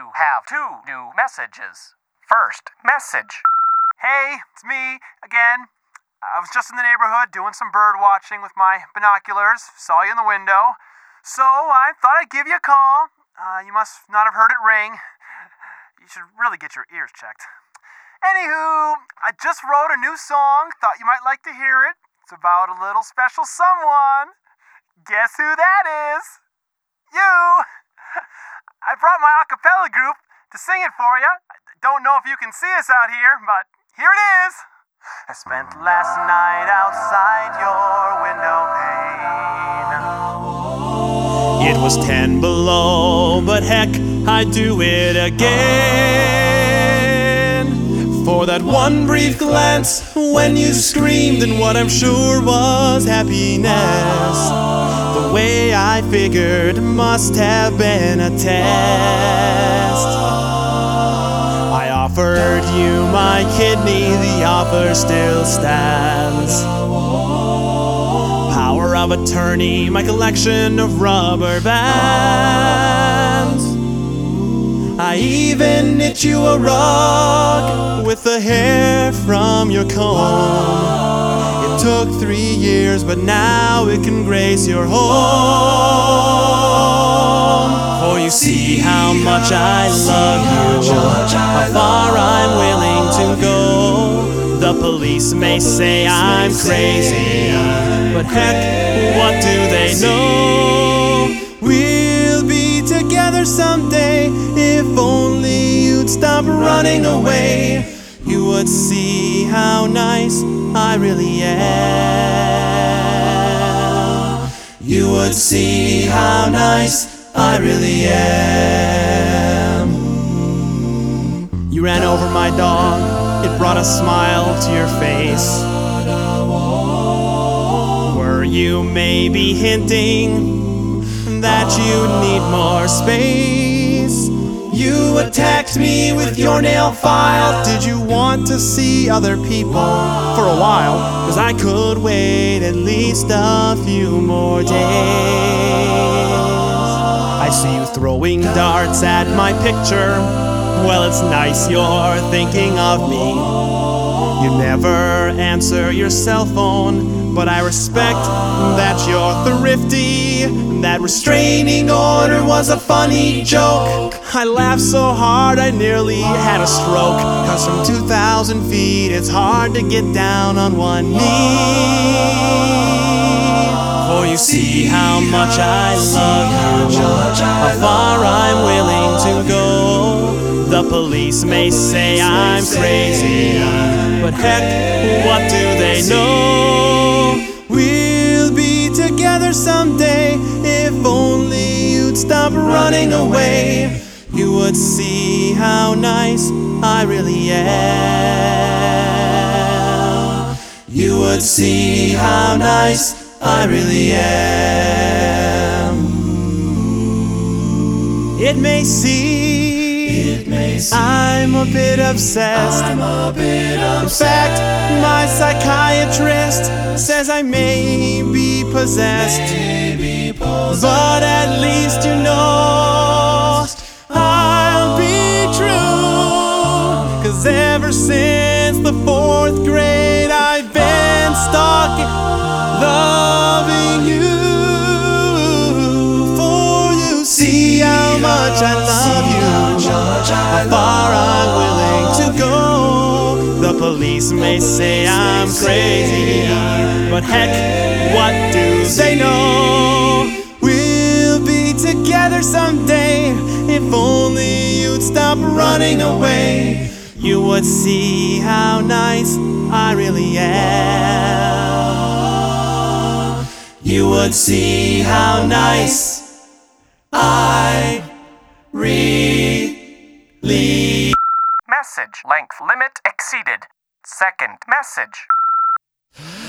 you have 2 new messages. First message. Hey, it's me again. I was just in the neighborhood doing some bird watching with my binoculars. Saw you in the window. So I thought I'd give you a call. You must not have heard it ring. You should really get your ears checked. Anywho, I just wrote a new song. Thought you might like to hear it. It's about a little special someone. Guess who that is? You! I brought my a cappella group to sing it for you. I don't know if you can see us out here, but here it is. I spent last night outside your window pane. It was 10 below, but heck, I'd do it again. For that one brief glance when you screamed in what I'm sure was happiness. The way I figured must have been a test. I offered you my kidney, the offer still stands. Power of attorney, my collection of rubber bands. I even knit you a rug with the hair from your comb. It took 3 years, but now it can grace your home. For you see how much I love you, how far I'm willing to go. The police may say I'm crazy, but heck, what do they know? We'll be together someday. If only you'd stop running away, you would see how nice I really am. You would see how nice I really am. You ran over my dog, it brought a smile to your face. Were you maybe hinting that you need more space? You attacked me with your nail file. Did you want to see other people for a while? 'Cause I could wait at least a few more days. I see you throwing darts at my picture. Well, it's nice you're thinking of me. You never answer your cell phone, but I respect that you're thrifty. That restraining order was a funny joke. I laughed so hard I nearly had a stroke. 'Cause from 2,000 feet it's hard to get down on one knee. For you see how much I love you, how far I'm willing to go. The police may say I'm crazy, but heck, what do they know? We'll be together someday. If only you'd stop running away, you would see how nice I really am. You would see how nice I really am. It may seem I'm a bit obsessed. In fact, my psychiatrist says I may be possessed. But at least you know I'll be true. 'Cause ever since the 4th grade I've been stalking, loving you. For you see how much I love you, how far I'm willing to go. The police may say I'm crazy, but heck, what do they know? We'll be together someday. If only you'd stop running away, you would see how nice I really am. You would see how nice I really. Message length limit exceeded. Second message.